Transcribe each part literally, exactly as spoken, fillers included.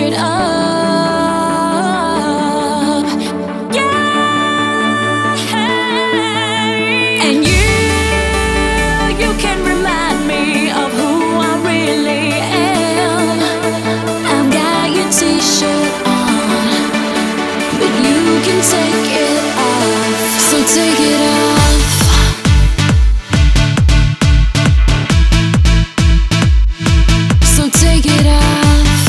it up. Yeah. And you, you can remind me of who I really am. I've got your t-shirt on, but you can take it off. So take it off. Take it off.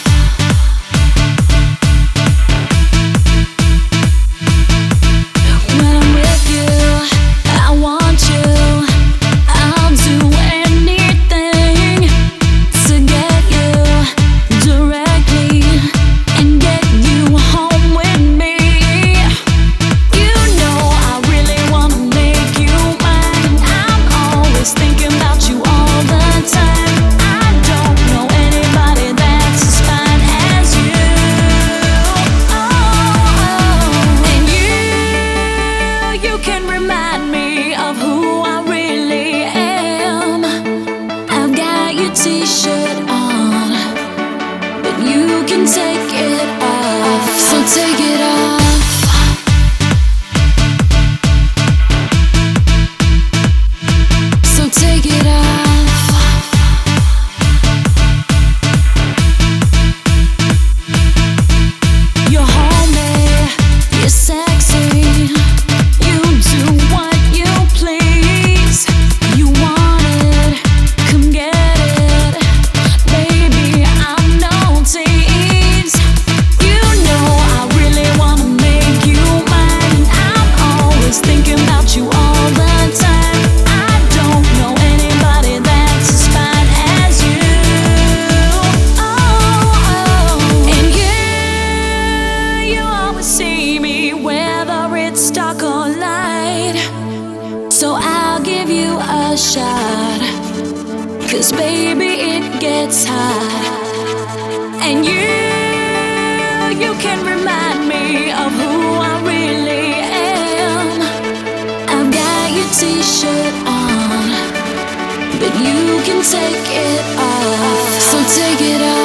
When I'm with you, I want you. I'll do anything to get you directly and get you home with me. You know I really wanna make you mine. I'm always thinking about you all the time. T-shirt on, but you can take it off. So take it off. So take it off. You're homey, you're sexy. You do what you please. You want it, come get it. See me whether it's dark or light, so I'll give you a shot, 'cause baby it gets hot. And you, you can remind me of who I really am. I've got your t-shirt on, but you can take it off. So take it off.